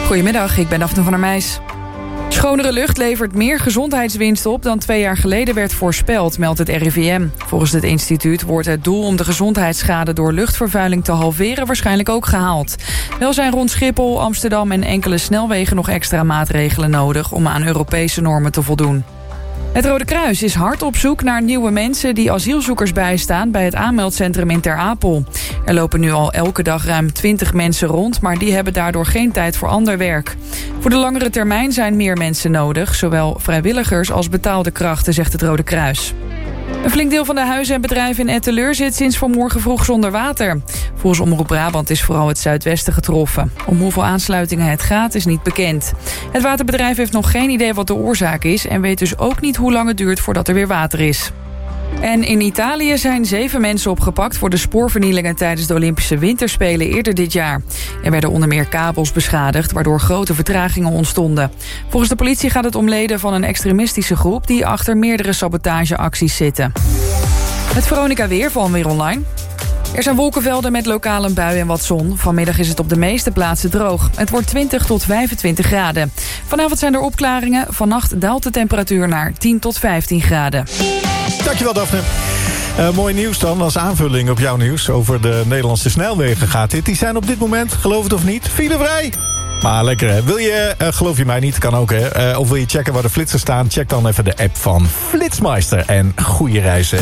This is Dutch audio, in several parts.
Goedemiddag, ik ben Daphne van der Meijs. Schonere lucht levert meer gezondheidswinst op dan 2 jaar geleden werd voorspeld, meldt het RIVM. Volgens het instituut wordt het doel om de gezondheidsschade door luchtvervuiling te halveren waarschijnlijk ook gehaald. Wel zijn rond Schiphol, Amsterdam en enkele snelwegen nog extra maatregelen nodig om aan Europese normen te voldoen. Het Rode Kruis is hard op zoek naar nieuwe mensen die asielzoekers bijstaan bij het aanmeldcentrum in Ter Apel. Er lopen nu al elke dag ruim 20 mensen rond, maar die hebben daardoor geen tijd voor ander werk. Voor de langere termijn zijn meer mensen nodig, zowel vrijwilligers als betaalde krachten, zegt het Rode Kruis. Een flink deel van de huizen en bedrijven in Etteleur zit sinds vanmorgen vroeg zonder water. Volgens Omroep Brabant is vooral het zuidwesten getroffen. Om hoeveel aansluitingen het gaat is niet bekend. Het waterbedrijf heeft nog geen idee wat de oorzaak is en weet dus ook niet hoe lang het duurt voordat er weer water is. En in Italië zijn 7 mensen opgepakt voor de spoorvernielingen tijdens de Olympische Winterspelen eerder dit jaar. Er werden onder meer kabels beschadigd, waardoor grote vertragingen ontstonden. Volgens de politie gaat het om leden van een extremistische groep die achter meerdere sabotageacties zitten. Het Veronica weer van Weer Online. Er zijn wolkenvelden met lokaal een bui en wat zon. Vanmiddag is het op de meeste plaatsen droog. Het wordt 20 tot 25 graden. Vanavond zijn er opklaringen. Vannacht daalt de temperatuur naar 10 tot 15 graden. Dankjewel, Daphne. Mooi nieuws dan, als aanvulling op jouw nieuws. Over de Nederlandse snelwegen gaat dit. Die zijn op dit moment, geloof het of niet, filevrij. Maar lekker, hè. Wil je, geloof je mij niet, kan ook, hè. Of wil je checken waar de flitsers staan? Check dan even de app van Flitsmeister. En goede reizen.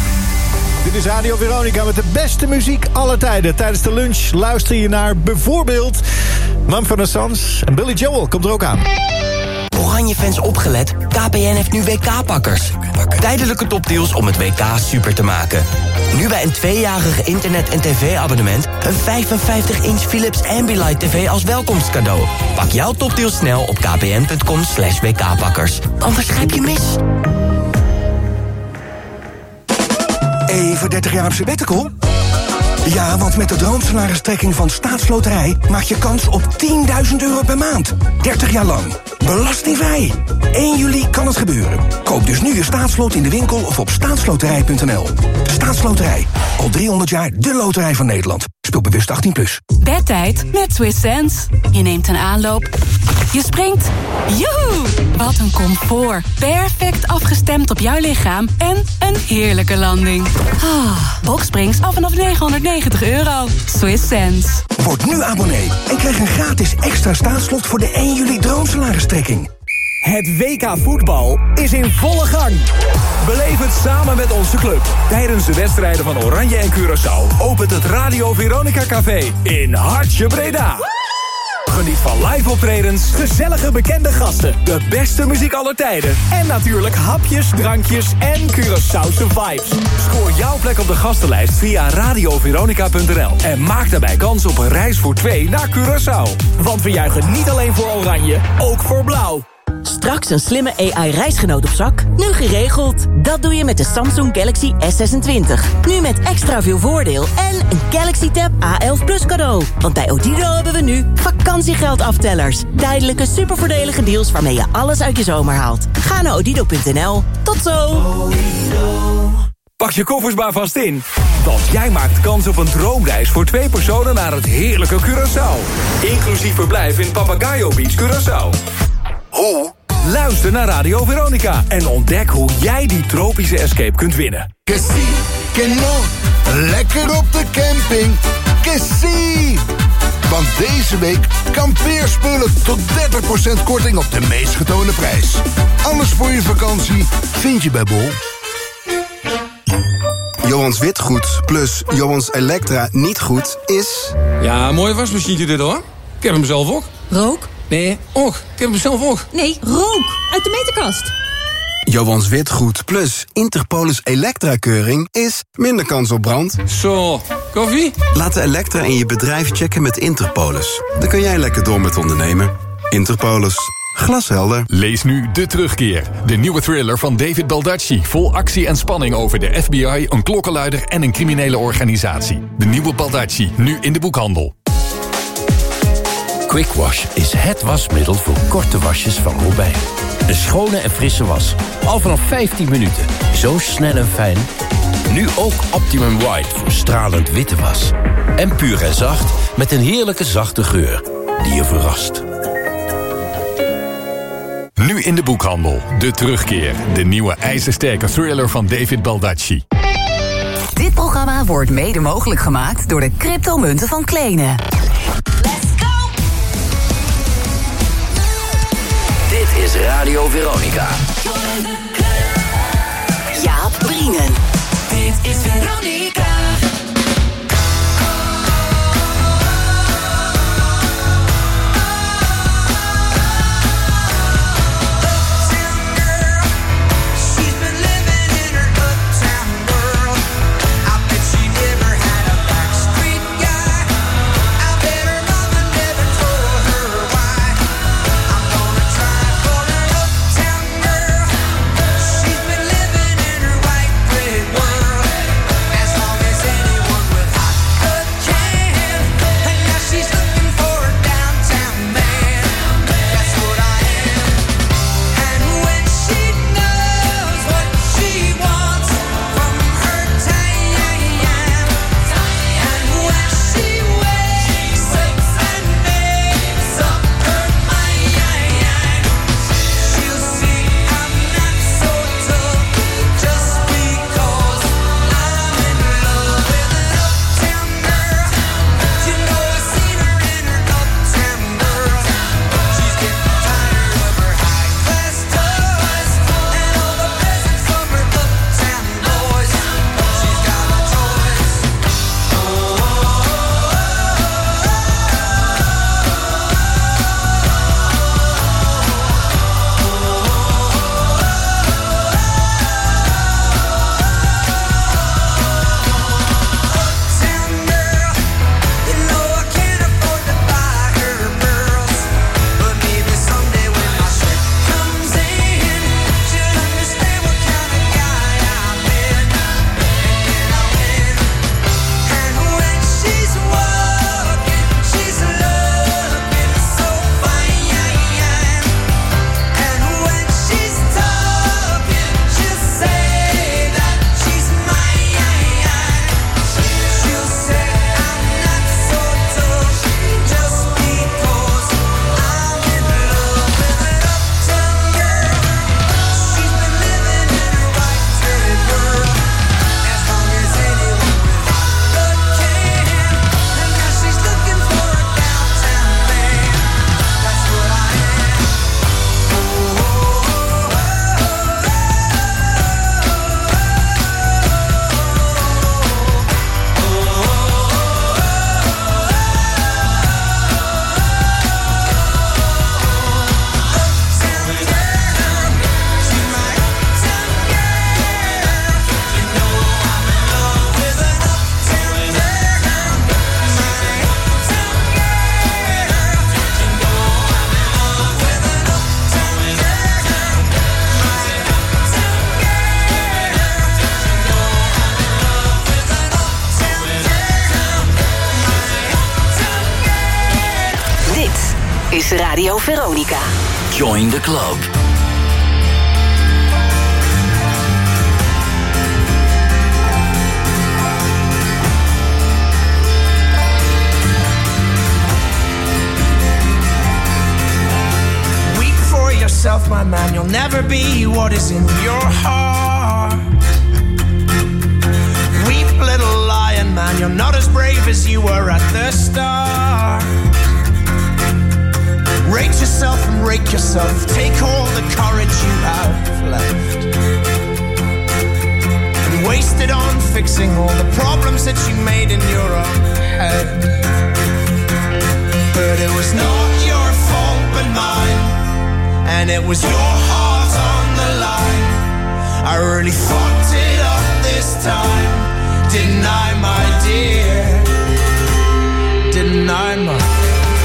Dit is Radio Veronica met de beste muziek aller tijden. Tijdens de lunch luister je naar bijvoorbeeld Mumford & Sons en Billy Joel. Komt er ook aan. Oranje-fans opgelet, KPN heeft nu WK-pakkers. Tijdelijke topdeals om het WK super te maken. Nu bij een 2-jarige internet- en tv-abonnement... een 55-inch Philips Ambilight TV als welkomstcadeau. Pak jouw topdeals snel op kpn.com/WK-pakkers. Anders grijp je mis. Even 30 jaar op sabbatical? Ja, want met de droomsalaristrekking van Staatsloterij... maak je kans op €10.000 per maand. 30 jaar lang. Belastingvrij. 1 juli kan het gebeuren. Koop dus nu je staatslot in de winkel of op staatsloterij.nl. Staatsloterij. Al 300 jaar de loterij van Nederland. Speel bewust 18+. Bedtijd met Swiss Sense. Je neemt een aanloop. Je springt. Joehoe! Wat een comfort. Perfect afgestemd op jouw lichaam. En een heerlijke landing. Boxsprings af vanaf €990. Swiss Sense. Word nu abonnee en krijg een gratis extra staatslot voor de 1 juli droomsalaristrekking. Het WK voetbal is in volle gang. Beleef het samen met onze club. Tijdens de wedstrijden van Oranje en Curaçao opent het Radio Veronica Café in Hartje Breda. Geniet van live optredens, gezellige bekende gasten, de beste muziek aller tijden en natuurlijk hapjes, drankjes en Curaçaose vibes. Scoor jouw plek op de gastenlijst via radioveronica.nl en maak daarbij kans op een reis voor 2 naar Curaçao. Want we juichen niet alleen voor Oranje, ook voor Blauw. Straks een slimme AI-reisgenoot op zak? Nu geregeld. Dat doe je met de Samsung Galaxy S26. Nu met extra veel voordeel en een Galaxy Tab A11 Plus cadeau. Want bij Odido hebben we nu vakantiegeldaftellers. Tijdelijke supervoordelige deals waarmee je alles uit je zomer haalt. Ga naar odido.nl. Tot zo! Pak je koffers maar vast in. Want jij maakt kans op een droomreis voor 2 personen naar het heerlijke Curaçao. Inclusief verblijf in Papagayo Beach, Curaçao. Hoe? Luister naar Radio Veronica en ontdek hoe jij die tropische escape kunt winnen. Que sí, que no. Lekker op de camping. Que sí. Want deze week kampeerspullen tot 30% korting op de meest getoonde prijs. Alles voor je vakantie vind je bij Bol. Johans Witgoed plus Johans Elektra niet goed is... Ja, mooi wasmachientje dit hoor. Ik heb hem zelf ook. Rook? Nee, och. Ik heb hem zelf ook. Nee, rook. Uit de meterkast. Johans Witgoed plus Interpolis Elektra-keuring is minder kans op brand. Zo, koffie? Laat de Elektra in je bedrijf checken met Interpolis. Dan kun jij lekker door met ondernemen. Interpolis. Glashelder. Lees nu De Terugkeer. De nieuwe thriller van David Baldacci. Vol actie en spanning over de FBI, een klokkenluider en een criminele organisatie. De nieuwe Baldacci, nu in de boekhandel. Quick Wash is het wasmiddel voor korte wasjes van Robijn. Een schone en frisse was. Al vanaf 15 minuten. Zo snel en fijn. Nu ook Optimum White voor stralend witte was. En puur en zacht met een heerlijke zachte geur die je verrast. Nu in de boekhandel. De Terugkeer. De nieuwe ijzersterke thriller van David Baldacci. Dit programma wordt mede mogelijk gemaakt door de cryptomunten van Klene. Dit is Radio Veronica. Jaap Brienen. Dit is Veronica. Radio Veronica. Join the club. Weep for yourself, my man. You'll never be what is in your heart. Weep, little lion man. You're not as brave as you were at the start. Rate yourself and rake yourself. Take all the courage you have left and waste it on fixing all the problems that you made in your own head. But it was not your fault but mine, and it was your heart on the line. I really fucked it up this time, didn't I, my dear? Didn't I, my dear?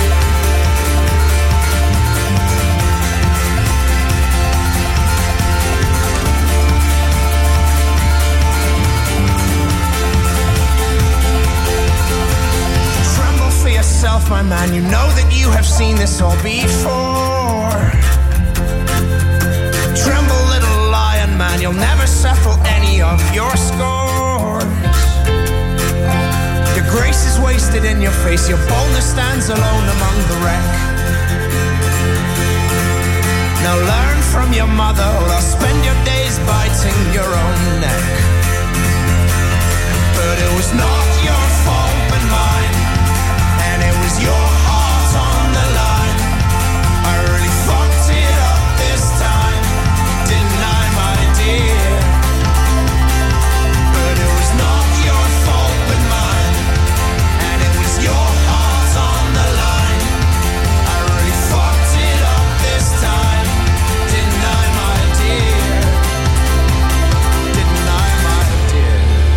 Yourself, my man, you know that you have seen this all before. Tremble, little lion man, you'll never settle any of your scores. Your grace is wasted in your face, your boldness stands alone among the wreck. Now learn from your mother, or spend your days biting your own neck. But it was not your fault but mine, and it was your heart on the line. I really fucked it up this time, didn't I, my dear? But it was not your fault but mine, and it was your heart on the line. I really fucked it up this time, didn't I, my dear? Didn't I, my dear?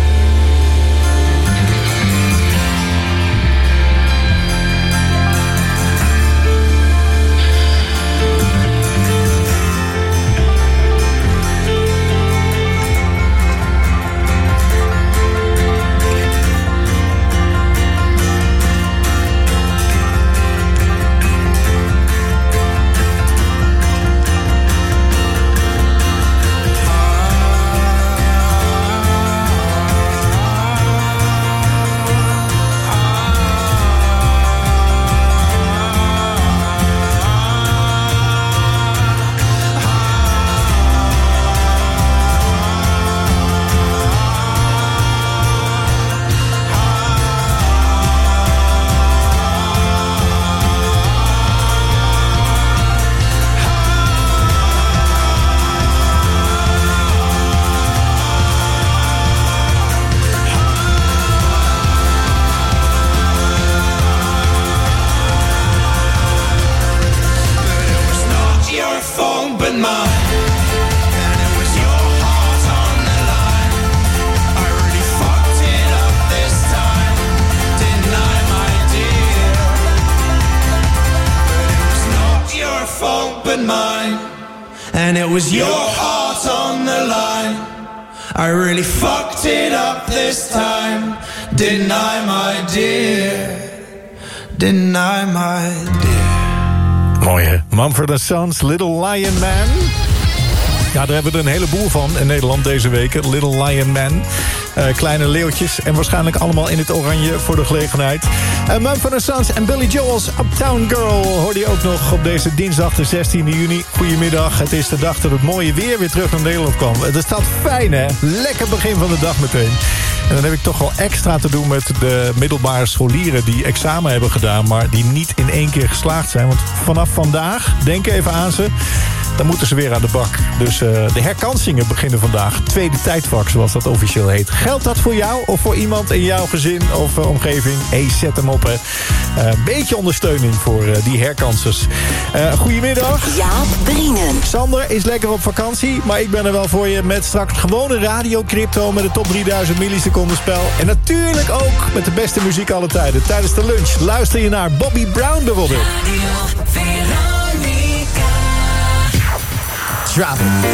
And it was your heart on the line. I really fucked it up this time, didn't I, my dear? Didn't I, my dear? Mooi, hè? Mumford & Sons, Little Lion Man. Ja, daar hebben we er een heleboel van in Nederland deze weken. Little Lion Man. Kleine leeuwtjes. En waarschijnlijk allemaal in het oranje voor de gelegenheid. Mumford & Sons en Billy Joel's Uptown Girl hoorde je ook nog op deze dinsdag de 16e juni. Goedemiddag. Het is de dag dat het mooie weer terug naar Nederland kwam. Het staat fijn, hè? Lekker begin van de dag meteen. En dan heb ik toch wel extra te doen met de middelbare scholieren die examen hebben gedaan, maar die niet in één keer geslaagd zijn. Want vanaf vandaag, denk even aan ze, dan moeten ze weer aan de bak. Dus de herkansingen beginnen vandaag. Tweede tijdvak, zoals dat officieel heet. Geldt dat voor jou of voor iemand in jouw gezin of omgeving? Hey, zet hem op, hè. Beetje ondersteuning voor die herkansers. Goedemiddag. Jaap Brienen. Sander is lekker op vakantie, maar ik ben er wel voor je met straks gewone radio-crypto met de top 3000 milliseconden spel. En natuurlijk ook met de beste muziek alle tijden. Tijdens de lunch luister je naar Bobby Brown bijvoorbeeld. Drop it.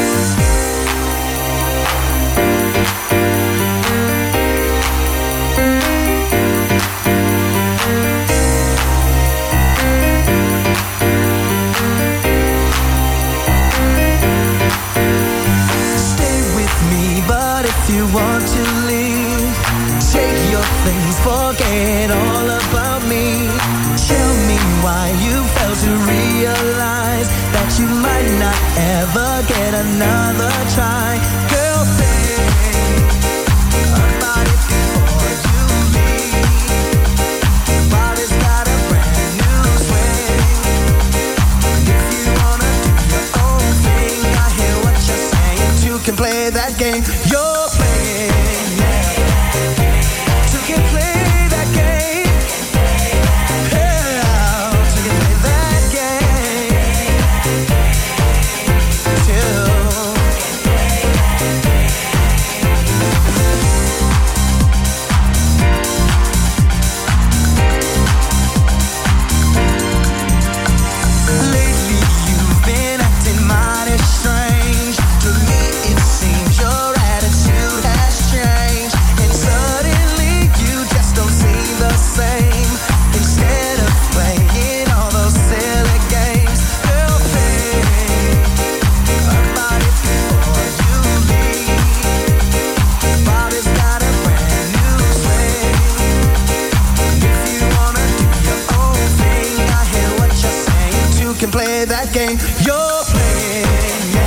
You want to leave, take your things, forget all about me. Tell me why you fail to realize that you might not ever get another try. Girl, think about it before you leave. Body's got a brand new swing. If you wanna do your own thing, I hear what you're saying. You can play that game. Play that game you're playing.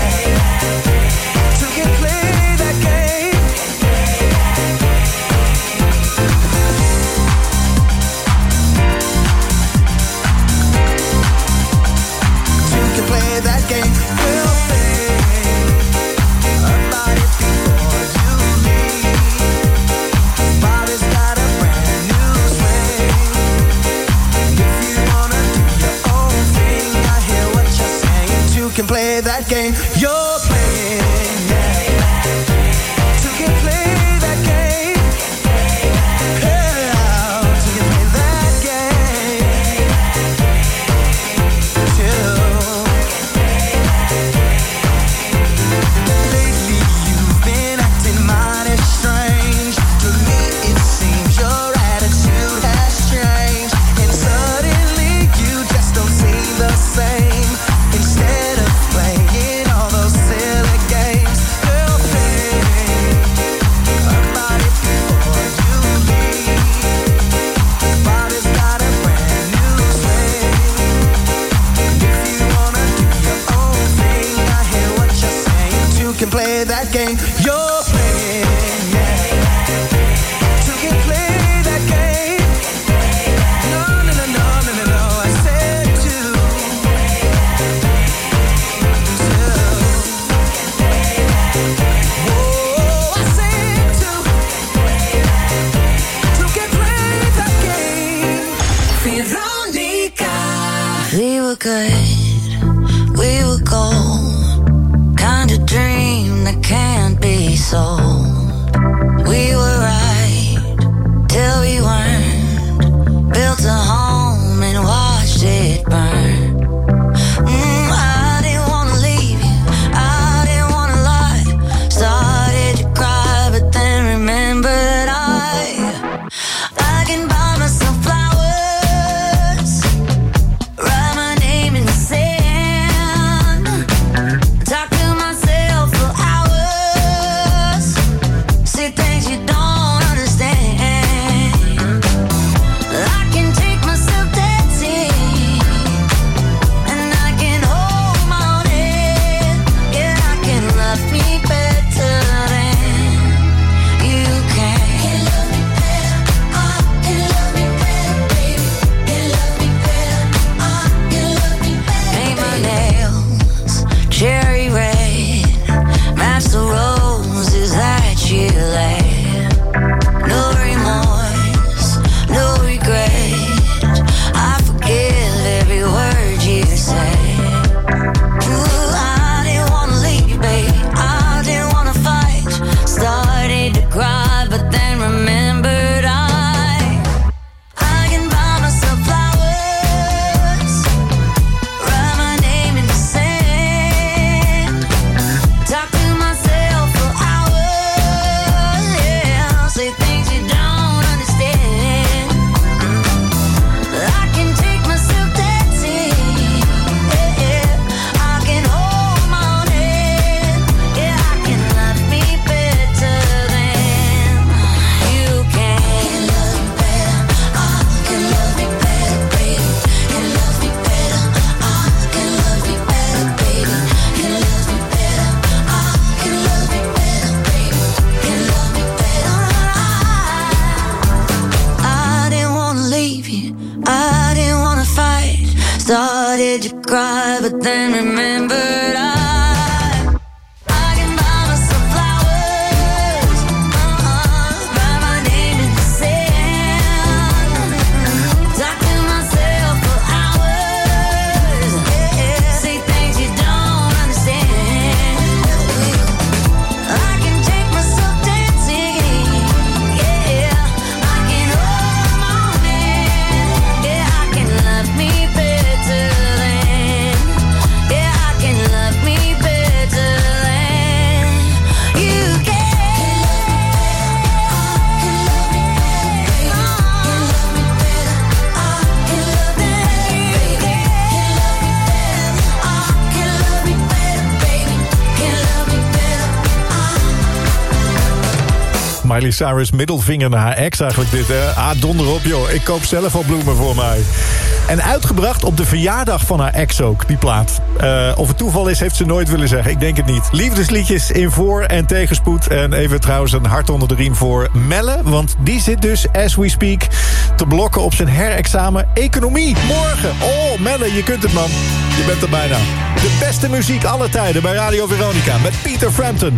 can play that game you're playing. Two can play that game. Yeah, two can play that game. Two. Lately you've been acting mighty strange. To me it seems your attitude has changed, and suddenly you just don't seem the same. Instead of playing all those silly games, girl, think about it before you leave. Body's got a brand new swing, and if you wanna do your own thing, I hear what you're saying. Two can play that game you're playing. Two can play that game. No, no, no, no, no, no, no. I said two. Whoa, I said two. Two can play that game. Veronica. We were good, we were gold. Kind of dream that can't be sold. We were right till we weren't. Built a home and watched it burn. I didn't wanna leave you, I didn't wanna lie. Started to cry, but then remembered I can buy myself flowers, write my name in the sand, talk to myself for hours, say things you don't understand. I can take myself dancing, and I can hold my own head. Yeah, I can love me better than you can. Can love me better, can love me better, baby. Can love me better, can love me better. Paint my nails cherry red, match the roses that you laid. No remorse, no regret. I forgive every word you said. Ooh, I didn't wanna leave you, babe. I didn't wanna fight. Started to cry, but then remembered I can buy myself flowers, write my name in the sand, talk to myself for hours, yeah, say things you don't understand. I can take myself dancing, yeah, I can hold my own head, yeah, I can love me better than you can. Can love me better, can love me better, baby. Can love me better, can love me better, baby. Can love me better, can love me better, baby. Can love me better. I didn't wanna leave you, I didn't wanna fight. Started to cry, but then remembered I can buy myself flowers, write my name in the sand, talk to myself for hours, yeah, say things you don't understand. I can take myself dancing, yeah, I can hold my own hand, yeah, I can love me better than, yeah, I can love me better than you can. Miley Cyrus middelvinger naar haar ex eigenlijk dit, hè? Donder op, joh. Ik koop zelf al bloemen voor mij. En uitgebracht op de verjaardag van haar ex ook, die plaat. Of het toeval is, heeft ze nooit willen zeggen. Ik denk het niet. Liefdesliedjes in voor- en tegenspoed. En even trouwens een hart onder de riem voor Melle. Want die zit dus, as we speak, te blokken op zijn herexamen economie. Morgen. Oh, Melle, je kunt het, man. Je bent er bijna. De beste muziek aller tijden bij Radio Veronica. Met Peter Frampton.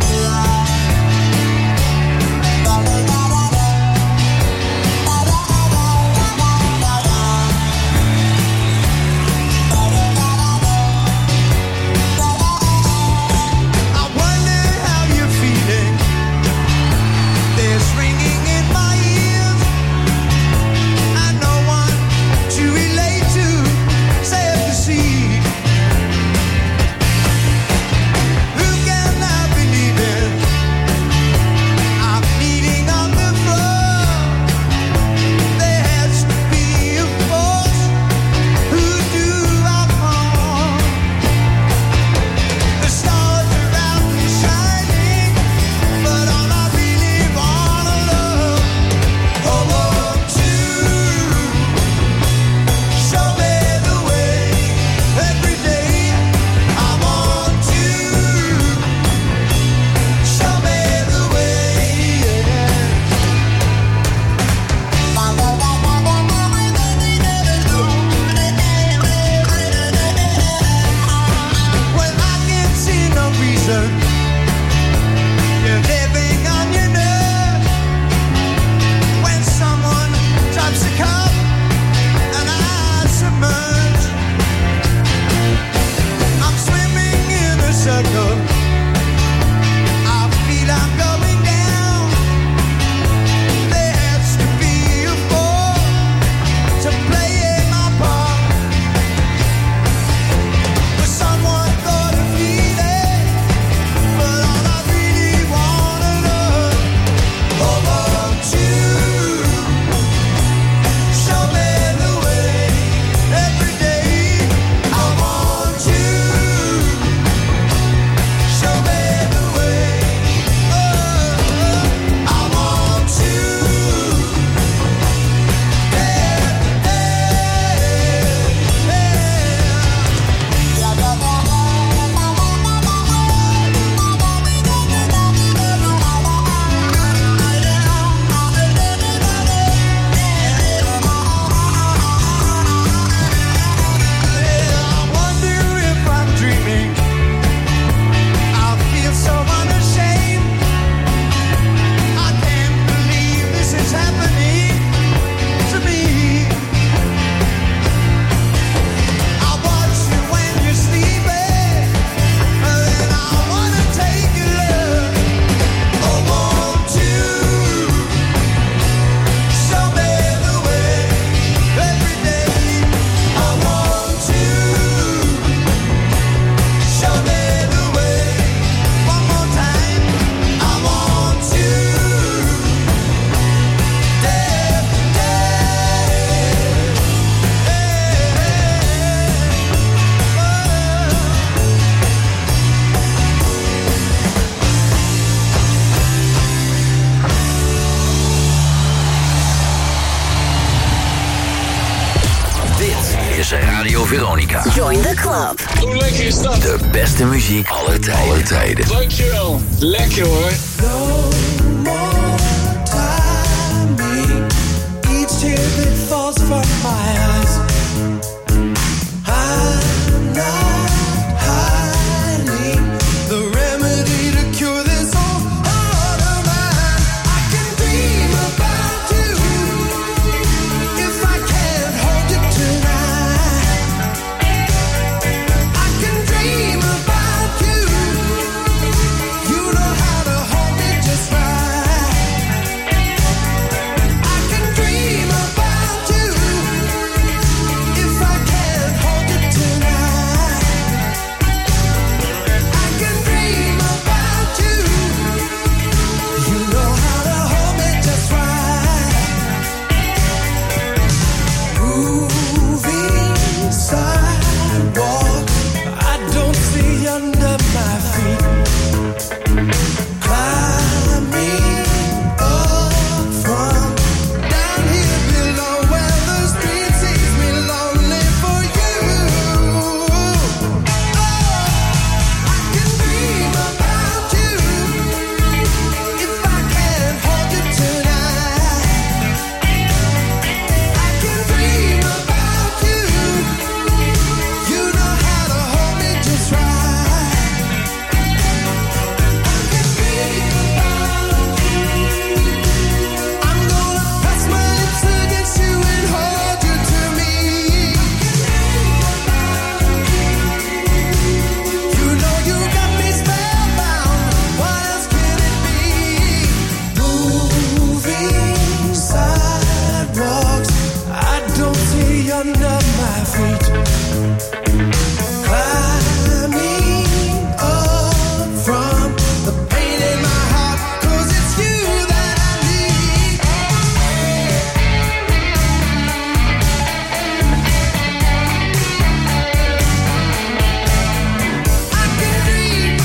Radio Veronica. Join the club. Hoe lekker is dat? De beste muziek aller tijden. Dankjewel. Lekker hoor. No more timing. Each tear that falls from my eyes. I'm not hiding the remedy to cure this whole heart of mine. I can dream about you if I can't hold you tonight. I can dream about you. You know how to hold me just right. I can dream about you if I can't hold you tonight. I can dream about you. You know how to hold me just right. Moving sidewalk, I don't see under my feet. Climbing up from down here below where the street sees me lonely for you. I can dream about you if I can't hold you tonight. I can dream about you. You know how to hold me just right. I can dream about you. I'm gonna press my lips against you and hold you to me. You know you got me spellbound. What else can it be? Moving sidewalks, I don't see under my feet. Climbing up from the pain in my heart, 'cause it's you that I need. I can dream.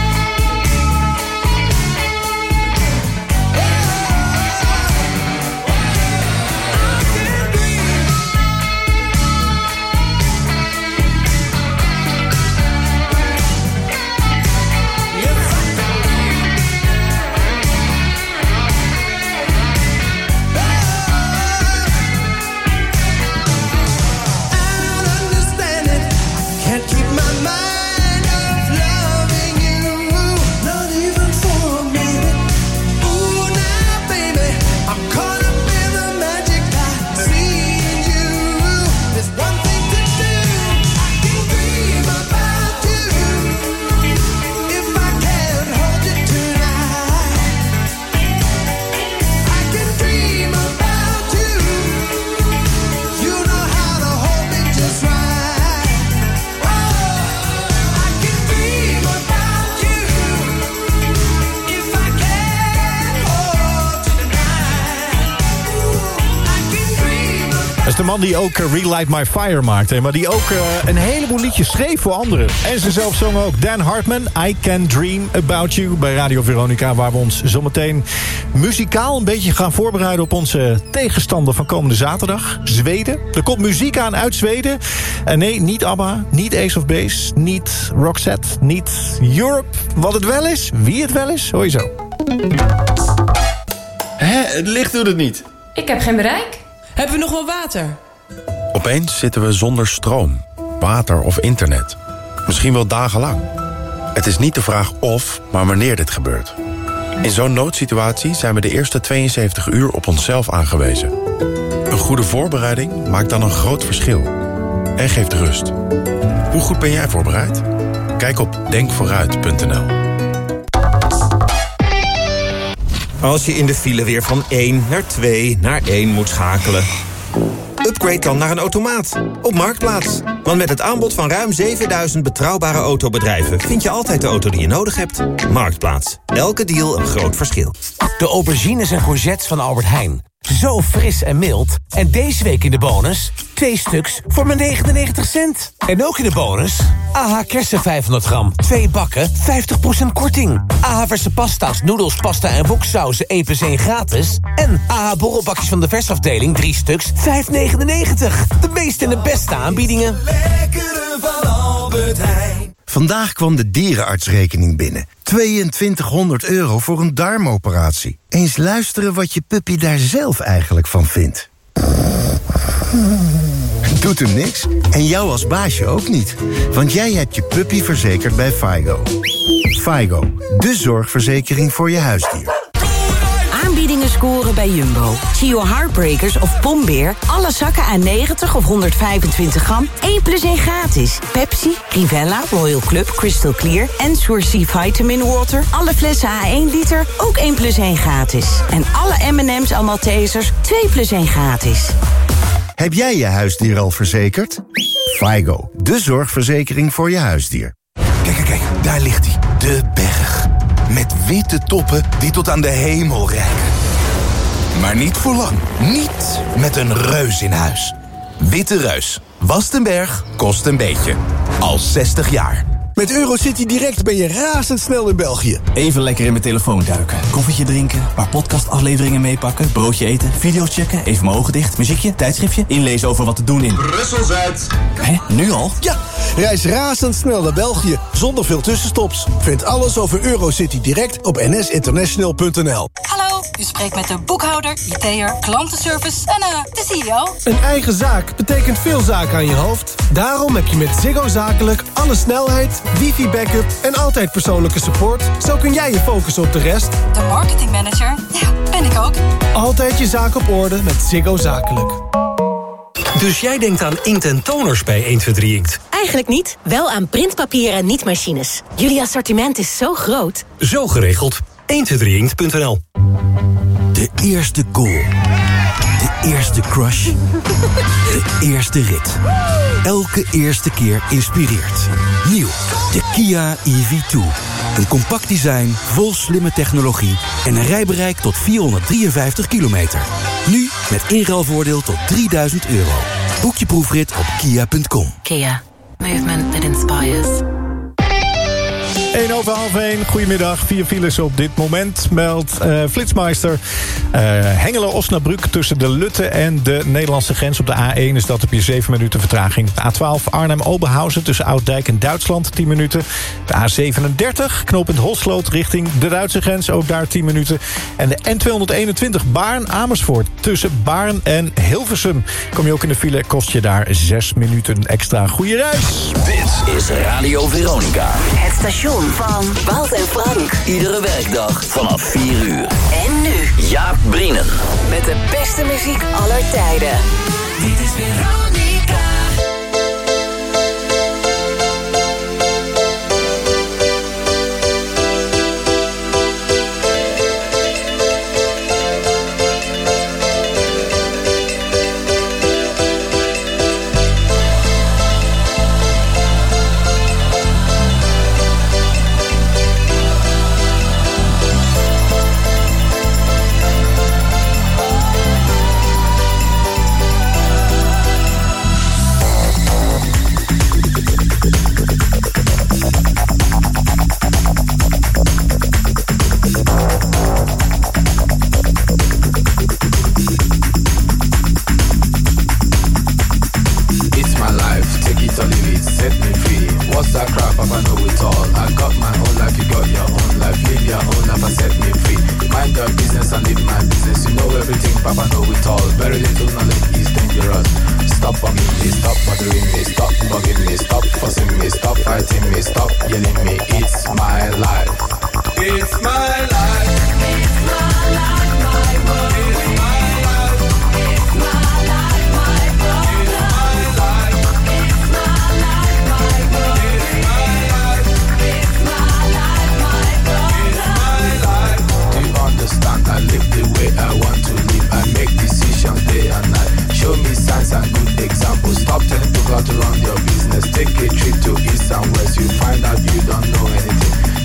Can't keep my mind off loving you, not even for a minute. Ooh, now baby, I'm caught up in the magic I see in you. There's one thing to do. I can dream about you if I can't hold you tonight. I can dream about you. You know how to hold me just right. I can dream about you if I can't hold you tonight. I can dream about Dat is de man die ook Relight My Fire maakte. Maar die ook een heleboel liedjes schreef voor anderen. En ze zelf zong ook. Dan Hartman, I Can Dream About You. Bij Radio Veronica. Waar we ons zometeen muzikaal een beetje gaan voorbereiden op onze tegenstander van komende zaterdag. Zweden. Er komt muziek aan uit Zweden. En nee, niet ABBA. Niet Ace of Base. Niet Roxette. Niet Europe. Wat het wel is. Wie het wel is. Hoor je zo. Het licht doet het niet. Ik heb geen bereik. Hebben we nog wel water? Opeens zitten we zonder stroom, water of internet. Misschien wel dagenlang. Het is niet de vraag of, maar wanneer dit gebeurt. In zo'n noodsituatie zijn we de eerste 72 uur op onszelf aangewezen. Een goede voorbereiding maakt dan een groot verschil. En geeft rust. Hoe goed ben jij voorbereid? Kijk op denkvooruit.nl. Als je in de file weer van 1 naar 2 naar 1 moet schakelen. Upgrade kan naar een automaat op Marktplaats. Want met het aanbod van ruim 7000 betrouwbare autobedrijven vind je altijd de auto die je nodig hebt. Marktplaats. Elke deal een groot verschil. De aubergines en courgettes van Albert Heijn. Zo fris en mild. En deze week in de bonus 2 stuks voor maar 99 cent. En ook in de bonus AH kersen 500 gram. 2 bakken, 50% korting. AH verse pasta's, noedels, pasta en woksauzen 1+1 gratis. En AH borrelbakjes van de versafdeling 3 stuks, 5,99. De meeste en de beste aanbiedingen. Lekkere van Albert Heijn. Vandaag kwam de dierenartsrekening binnen. €2200 voor een darmoperatie. Eens luisteren wat je puppy daar zelf eigenlijk van vindt. Doet hem niks. En jou als baasje ook niet. Want jij hebt je puppy verzekerd bij Faygo. Faygo, de zorgverzekering voor je huisdier. Aanbiedingen scoren bij Jumbo. Chio Heartbreakers of Pombeer. Alle zakken aan 90 of 125 gram. 1+1 gratis. Pepsi, Rivella, Royal Club, Crystal Clear en Sourcy Vitamin Water. Alle flessen A1 liter, ook 1+1 gratis. En alle M&M's en Maltesers 2+1 gratis. Heb jij je huisdier al verzekerd? Faygo, de zorgverzekering voor je huisdier. Kijk, daar ligt hij. De berg. Met witte toppen die tot aan de hemel reiken. Maar niet voor lang. Niet met een reus in huis. Witte Reus. Wast een berg, kost een beetje. Al 60 jaar. Met Eurocity Direct ben je razendsnel in België. Even lekker in mijn telefoon duiken. Koffietje drinken, een paar podcastafleveringen meepakken, broodje eten, video's checken, even mijn ogen dicht, muziekje, tijdschriftje, inlezen over wat te doen in Brussel-Zuid. Hé, nu al? Ja, reis razendsnel naar België, zonder veel tussenstops. Vind alles over Eurocity Direct op nsinternational.nl. Hallo, u spreekt met de boekhouder, IT'er, klantenservice en de CEO. Een eigen zaak betekent veel zaken aan je hoofd. Daarom heb je met Ziggo Zakelijk alle snelheid, wifi-backup en altijd persoonlijke support. Zo kun jij je focussen op de rest. De marketingmanager, ja, ben ik ook. Altijd je zaak op orde met Ziggo Zakelijk. Dus jij denkt aan inkt en toners bij 123 Inkt? Eigenlijk niet, wel aan printpapier en niet-machines. Jullie assortiment is zo groot. Zo geregeld. 123inkt.nl. De eerste goal. De eerste crush. De eerste rit. Elke eerste keer inspireert. Nieuw, de Kia EV2. Een compact design, vol slimme technologie en een rijbereik tot 453 kilometer. Nu met inruilvoordeel tot €3000. Boek je proefrit op kia.com. Kia, movement that inspires. 1:30. Goedemiddag. 4 files op dit moment, meldt Flitsmeister. Hengelo-Osnabrück tussen de Lutte en de Nederlandse grens op de A1 is dat op je 7 minuten vertraging. De A12 Arnhem-Oberhausen tussen Ouddijk en Duitsland 10 minuten. De A37 knooppunt Holsloot richting de Duitse grens, ook daar 10 minuten. En de N221 Baarn-Amersfoort tussen Baarn en Hilversum. Kom je ook in de file, kost je daar 6 minuten extra. Goeie reis. Dit is Radio Veronica. Het station van Wout en Frank. Iedere werkdag vanaf 4 uur. En nu Jaap Brienen. met de beste muziek aller tijden. Dit is Veronica.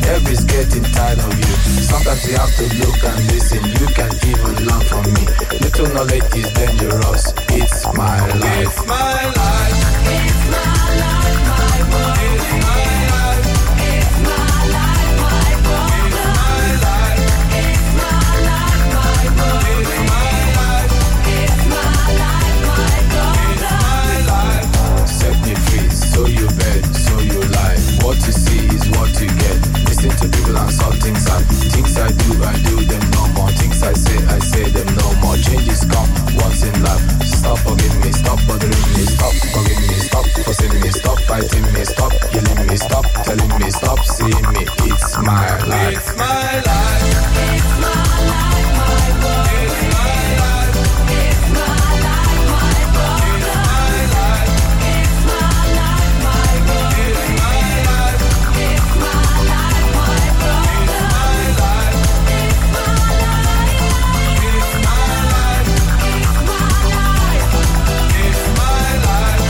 Everybody's getting tired of you. Sometimes you have to look and listen. You can even learn from me. Little knowledge is dangerous. It's my life. It's my life. It's my life, my world. It's my life. It's my life, my world. It's my life. It's my life, my world. It's my life. It's my life, my world. It's my life. Set me free, so you bet, so you lie. What you see is what you get. Listen to people and saw things I do them no more. Things I say them no more. Changes come once in life. Stop forgiving me, stop bothering me, stop forgiving me, stop forcing me, stop fighting me, stop killing me, stop telling me, stop seeing me. It's my life. It's my life. It's my life, my world. It's my life. It's my life, my world. It's my life. It's my life, my world. It's my life. It's my life, my world. It's my life. It's my life. It's my life. It's my life. It's my life.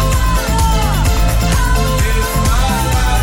It's my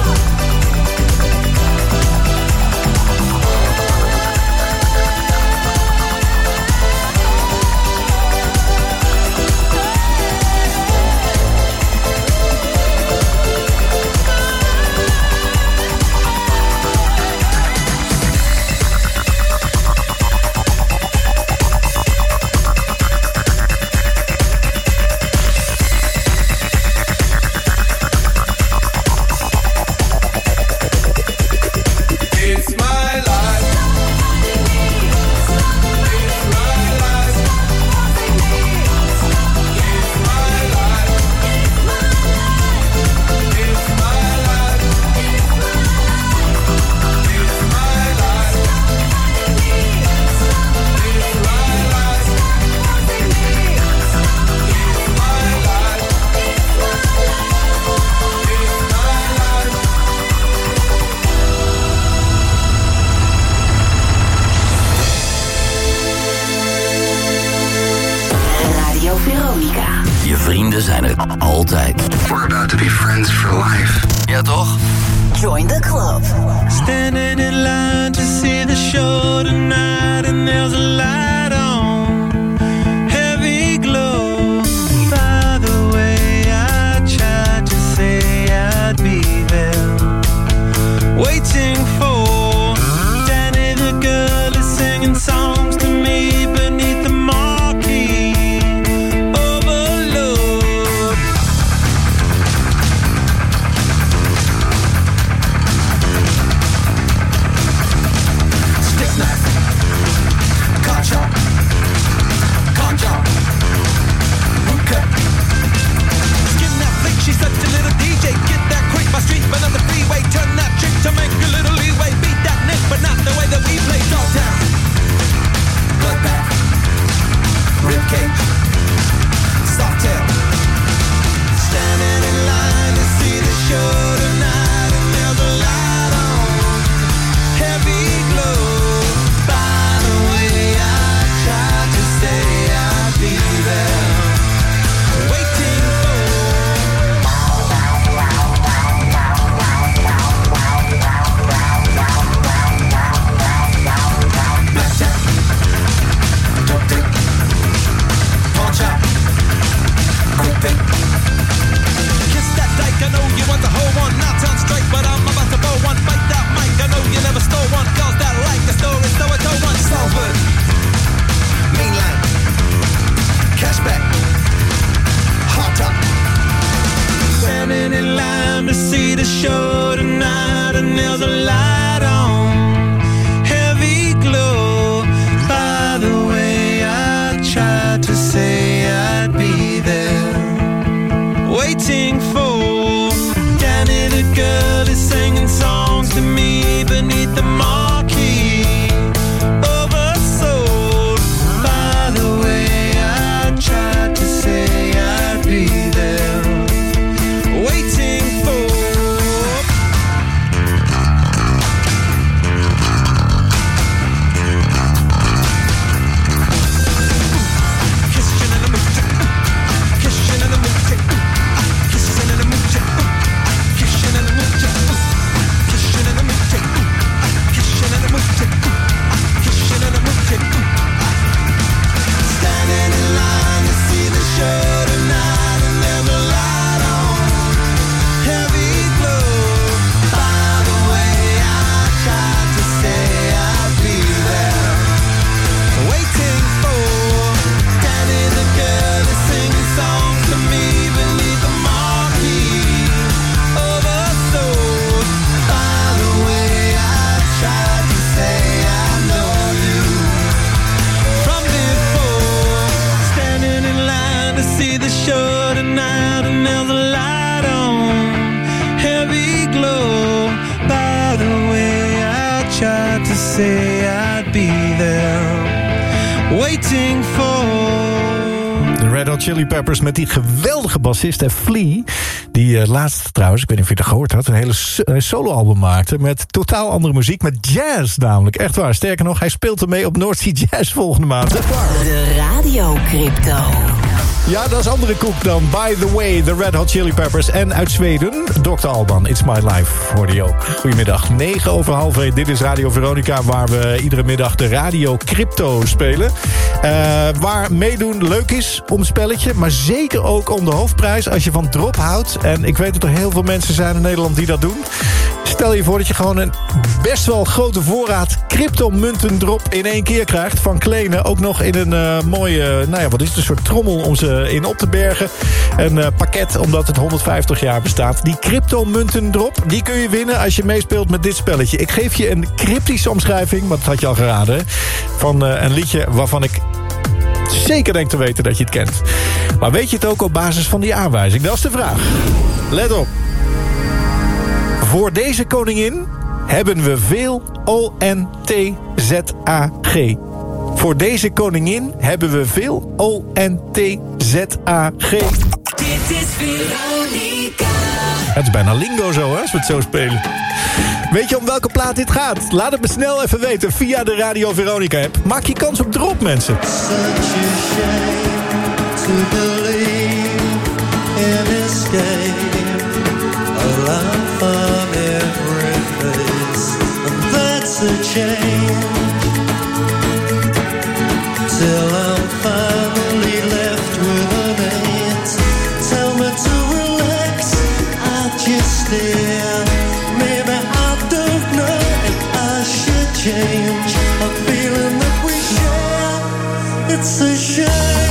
Vrienden zijn er altijd. We're about to be friends for life. Ja, toch? Join the club. Standing in line to see the show tonight, and there's a light on, heavy glow. By the way, I tried to say I'd be there, waiting for Danny the girl is singing songs to me beneath the marquee. Overload. Stick knife, car chop, okay. Skin that flick, she's such a little DJ. Get that quick, my street, but on the freeway. Turn that trick to make a little leeway. Beat that nick, but not the way that we play. Dog down, bloodbath, ribcage, soft tail. Standing in line to see the show tonight, and there's a light on, heavy glow. By the way, I tried to say I'd be there, waiting for. Blackjack, dope dick, pawn shop, quick pick. Kiss that dyke, I know you want the whole one. Not sound straight, but I'm about to blow one. Bite that mic, I know you never stole one. Girls that like the story, so I told one. Salford, mainline, cashback, hot top. Standing in line to see the show tonight, and there's a light on, heavy glow. By the way, I tried to say I'd be there, waiting for Danny the girl is singing songs to me beneath the marquee. Oversold. By the way, I tried to say I'd be there, waiting for. say I'd be there, waiting for. De Red Hot Chili Peppers met die geweldige bassist Flea. Die laatst trouwens, ik weet niet of je het gehoord had, een hele soloalbum maakte met totaal andere muziek, met jazz namelijk. Echt waar, sterker nog, hij speelt ermee op North Sea Jazz volgende maand. De Radio Crypto. Ja, dat is andere koek dan. By the way, de Red Hot Chili Peppers. En uit Zweden, Dr. Alban, It's My Life, hoorde je ook. Goedemiddag, 9:30. Dit is Radio Veronica, waar we iedere middag de Radio Crypto spelen. Waar meedoen leuk is om het spelletje, maar zeker ook om de hoofdprijs als je van drop houdt. En ik weet dat er heel veel mensen zijn in Nederland die dat doen. Stel je voor dat je gewoon een best wel grote voorraad cryptomunten drop in één keer krijgt. Van Klenen, ook nog in een mooie, wat is het, een soort trommel om ze in op te bergen. Een pakket, omdat het 150 jaar bestaat. Die cryptomunten drop, die kun je winnen als je meespeelt met dit spelletje. Ik geef je een cryptische omschrijving, maar dat had je al geraden, hè, van een liedje waarvan ik zeker denk te weten dat je het kent. Maar weet je het ook op basis van die aanwijzing? Dat is de vraag. Let op. Voor deze koningin hebben we veel ONTZAG. Voor deze koningin hebben we veel ONTZAG. Dit is Veronica. Het is bijna lingo zo, hè, als we het zo spelen. Weet je om welke plaat dit gaat? Laat het me snel even weten via de Radio Veronica app. Maak je kans op drop, mensen. Such a shame to believe in escape. A love from every face, and that's a change. Till I'm finally left with an eight. Tell me to relax, I just stare. Maybe I don't know if I should change. A feeling that we share, it's a shame.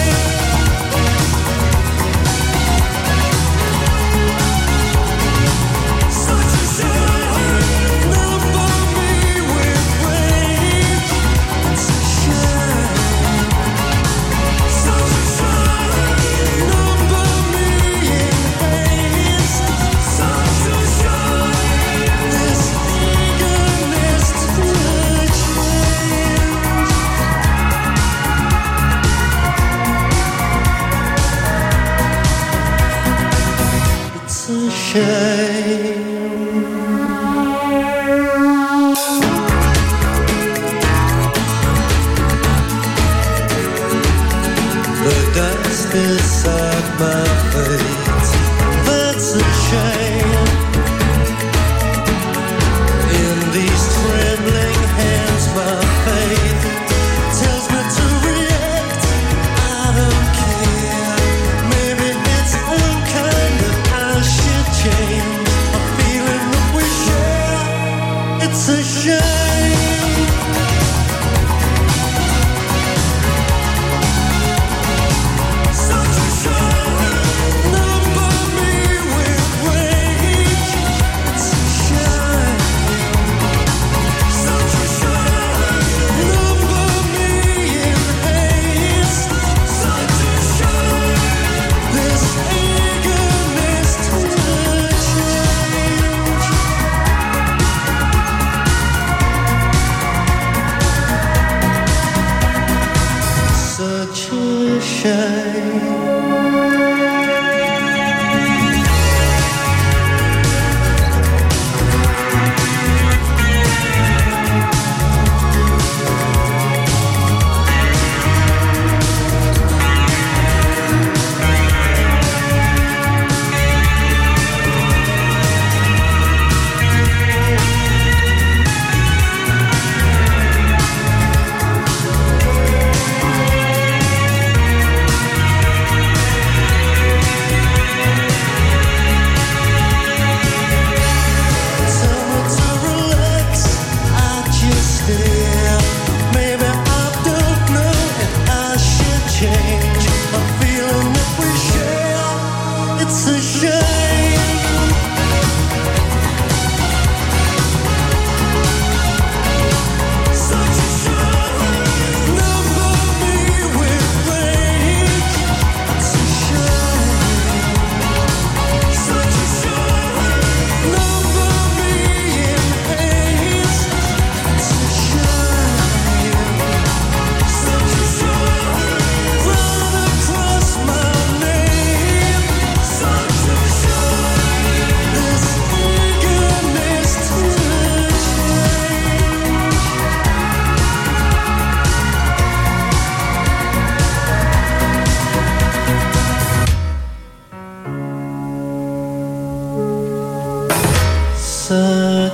The dust inside my face, that's a shame. In these trembling hands my faith tells me to react. I don't care. Maybe it's unkind that I should change.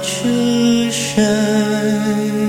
to shine.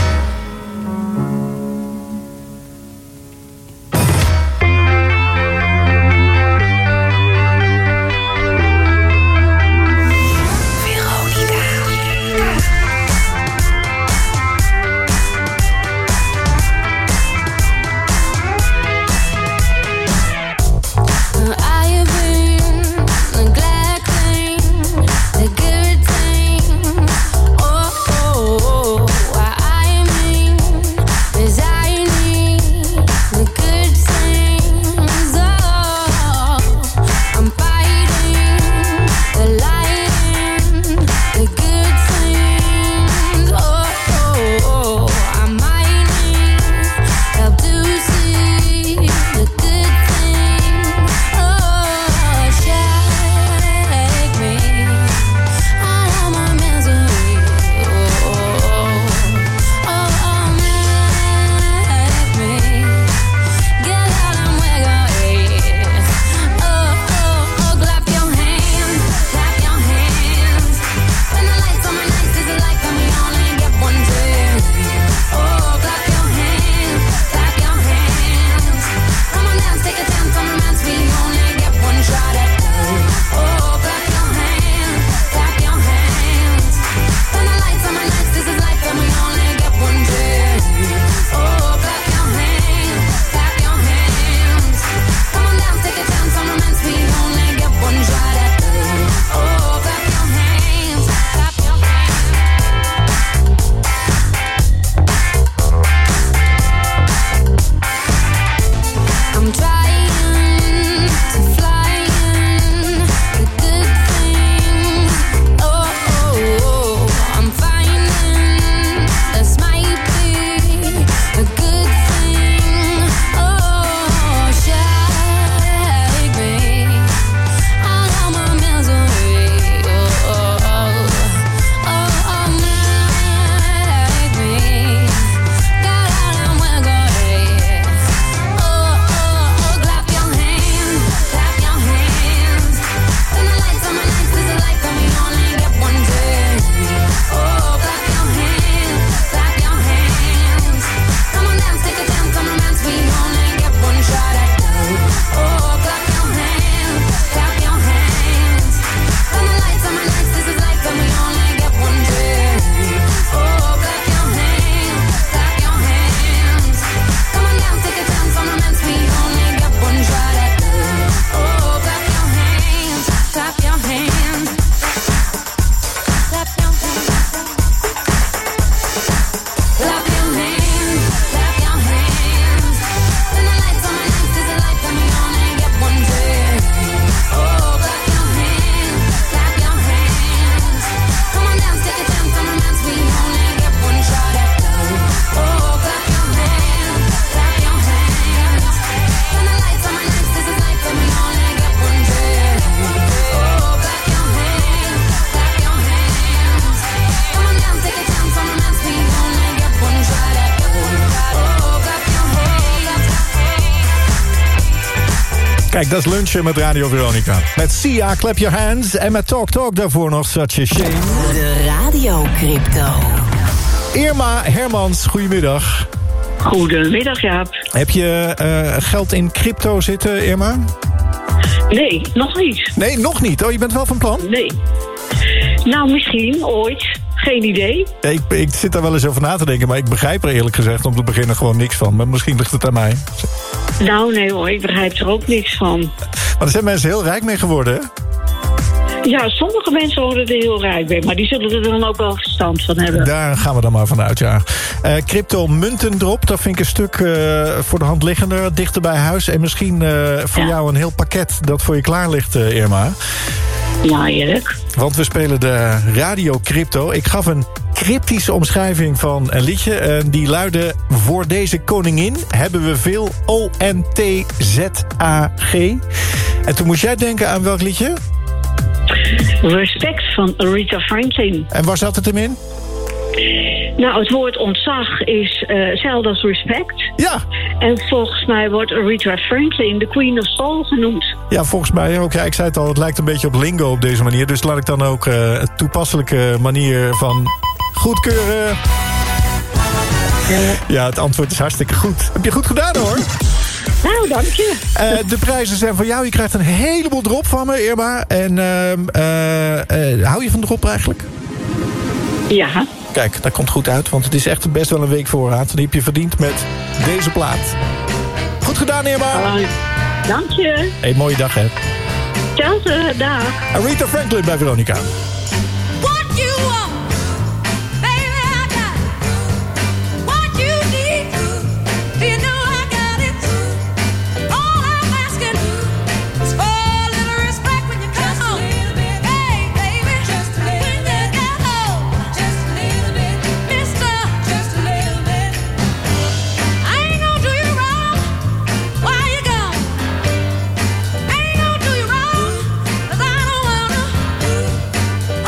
Kijk, dat is lunchen met Radio Veronica. Met Sia, Clap Your Hands. En met Talk daarvoor nog Such a Shame. De Radio Crypto. Irma Hermans, goedemiddag. Goedemiddag, Jaap. Heb je geld in crypto zitten, Irma? Nee, nog niet. Nee, nog niet? Oh, je bent wel van plan? Nee. Nou, misschien, ooit. Geen idee. Ik zit daar wel eens over na te denken, maar ik begrijp er eerlijk gezegd om te beginnen gewoon niks van. Maar misschien ligt het aan mij. Nou, nee hoor, ik begrijp er ook niks van. Maar er zijn mensen heel rijk mee geworden, hè? Ja, sommige mensen worden er heel rijk mee, maar die zullen er dan ook wel verstand van hebben. Daar gaan we dan maar vanuit, ja. Crypto muntendrop, dat vind ik een stuk voor de hand liggender, dichter bij huis. En misschien voor jou een heel pakket dat voor je klaar ligt, Irma. Ja, eerlijk. Want we spelen de Radio Crypto. Ik gaf een cryptische omschrijving van een liedje. Die luidde: voor deze koningin hebben we veel ONTZAG. En toen moest jij denken aan welk liedje? Respect van Aretha Franklin. En waar zat het hem in? Nou, het woord ontzag is hetzelfde als respect. Ja. En volgens mij wordt Aretha Franklin de Queen of Soul genoemd. Ja, volgens mij ook. Ja, ik zei het al, het lijkt een beetje op lingo op deze manier. Dus laat ik dan ook een toepasselijke manier van goedkeuren. Ja, het antwoord is hartstikke goed. Heb je goed gedaan, hoor. Nou, dank je. De prijzen zijn van jou. Je krijgt een heleboel drop van me, Irma. En hou je van drop eigenlijk? Ja. Kijk, dat komt goed uit, want het is echt best wel een week voorraad. Die heb je verdiend met deze plaat. Goed gedaan, Irma. Dank je. Hey, mooie dag, hè. Hetzelfde, dag. Aretha Franklin bij Veronica. What you want, baby, I got it. What you need, do you know I got it? All I'm asking is for a little respect when you come home. Hey, baby, just a little bit. When you get home, just a little bit. Mister, just a little bit. I ain't gonna do you wrong while you gone. I ain't gonna do you wrong, 'cause I don't wanna.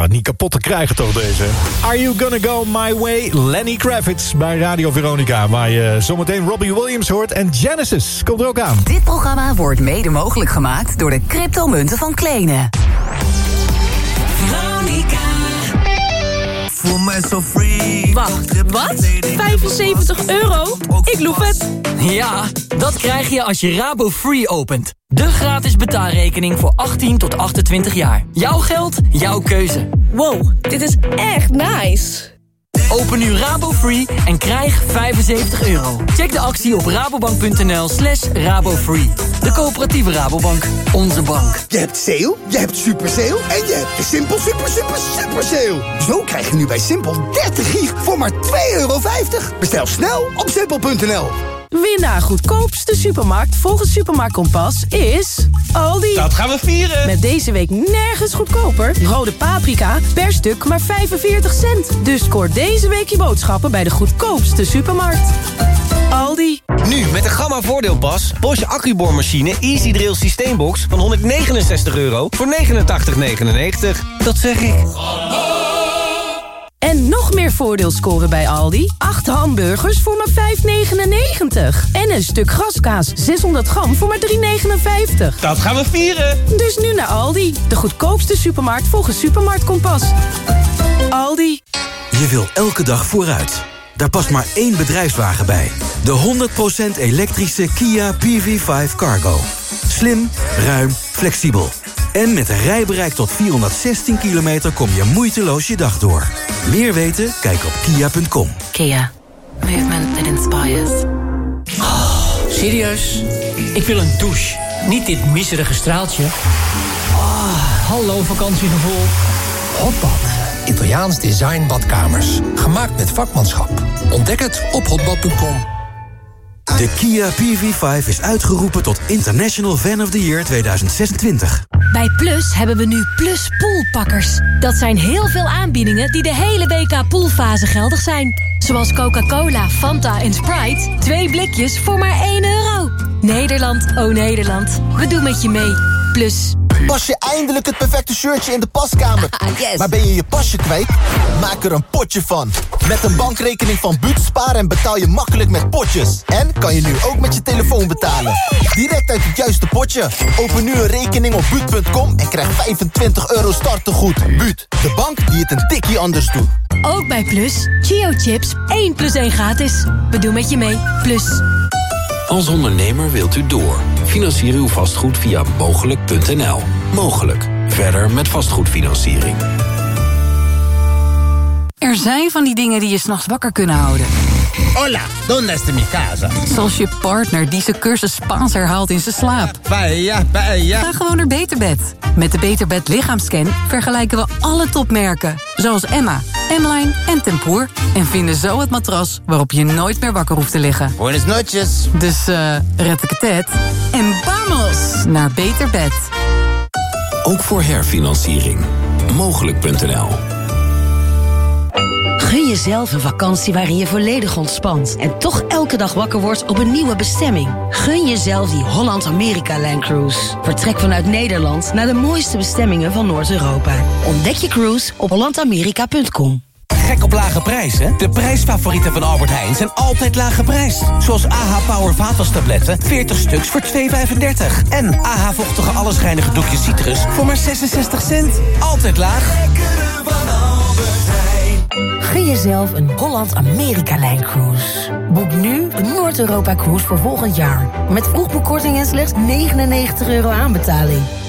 niet kapot te krijgen toch deze. Are You Gonna Go My Way? Lenny Kravitz bij Radio Veronica. Waar je zometeen Robbie Williams hoort. En Genesis komt er ook aan. Dit programma wordt mede mogelijk gemaakt door de cryptomunten van Klene. Veronica. Voel mij zo free. Wacht, wat? €75? Ik loef het. Ja, dat krijg je als je Rabo Free opent. De gratis betaalrekening voor 18 tot 28 jaar. Jouw geld, jouw keuze. Wow, dit is echt nice. Open nu Rabo Free en krijg €75. Check de actie op rabobank.nl/rabofree. De coöperatieve Rabobank. Onze bank. Je hebt sale, je hebt super sale en je hebt de Simpel super sale. Zo krijg je nu bij Simpel 30 gig voor maar €2,50. Bestel snel op simpel.nl. Winnaar goedkoopste supermarkt volgens Supermarkt Kompas is Aldi. Dat gaan we vieren. Met deze week nergens goedkoper. Rode paprika per stuk maar 45 cent. Dus scoor deze week je boodschappen bij de goedkoopste supermarkt. Aldi. Nu met de Gamma voordeelpas. Bosch accuboormachine Easy Drill systeembox van €169 voor €89,99. Dat zeg ik. En nog meer voordeel scoren bij Aldi. 8 hamburgers voor maar €5,99. En een stuk graskaas 600 gram voor maar €3,59. Dat gaan we vieren. Dus nu naar Aldi. De goedkoopste supermarkt volgens Supermarkt Kompas. Aldi. Je wil elke dag vooruit. Daar past maar één bedrijfswagen bij. De 100% elektrische Kia PV5 Cargo. Slim, ruim, flexibel. En met een rijbereik tot 416 kilometer kom je moeiteloos je dag door. Meer weten? Kijk op kia.com. Kia. Movement that inspires. Oh, serieus? Ik wil een douche. Niet dit miserige straaltje. Hallo vakantiegevoel. Hotbad. Italiaans design badkamers. Gemaakt met vakmanschap. Ontdek het op hotbad.com. De Kia PV5 is uitgeroepen tot International Fan of the Year 2026. Bij Plus hebben we nu Plus Poolpakkers. Dat zijn heel veel aanbiedingen die de hele WK poolfase geldig zijn. Zoals Coca-Cola, Fanta en Sprite. 2 blikjes voor maar €1. Nederland, oh Nederland. We doen met je mee. Plus. Pas je eindelijk het perfecte shirtje in de paskamer. Yes. Maar ben je je pasje kwijt? Maak er een potje van. Met een bankrekening van Buut spaar en betaal je makkelijk met potjes. En kan je nu ook met je telefoon betalen. Direct uit het juiste potje. Open nu een rekening op Buut.com en krijg €25 startegoed. Buut, de bank die het een tikkie anders doet. Ook bij Plus. Chio Chips, 1 + 1 gratis. We doen met je mee. Plus. Als ondernemer wilt u door. Financier uw vastgoed via mogelijk.nl. Mogelijk. Verder met vastgoedfinanciering. Er zijn van die dingen die je 's nachts wakker kunnen houden. Hola, ¿dónde está mi casa? Zoals je partner die zijn cursus Spaans herhaalt in zijn slaap. Paella, paella. Ga gewoon naar Beterbed. Met de Beterbed lichaamscan vergelijken we alle topmerken. Zoals Emma, M-Line en Tempoor. En vinden zo het matras waarop je nooit meer wakker hoeft te liggen. Buenas noches. Dus red ik het et. En vamos naar Beterbed. Ook voor herfinanciering. Mogelijk.nl. Gun jezelf een vakantie waarin je volledig ontspant en toch elke dag wakker wordt op een nieuwe bestemming. Gun jezelf die Holland-Amerika-Line Cruise. Vertrek vanuit Nederland naar de mooiste bestemmingen van Noord-Europa. Ontdek je cruise op hollandamerika.com. Gek op lage prijzen? De prijsfavorieten van Albert Heijn zijn altijd laag geprijsd. Zoals AH Power vaatwastabletten, 40 stuks voor €2,35. En AH vochtige allesschijnige doekjes citrus voor maar 66 cent. Altijd laag. Gun jezelf een Holland-Amerika-Line Cruise. Boek nu een Noord-Europa-cruise voor volgend jaar. Met vroegboekkorting en slechts €99 aanbetaling.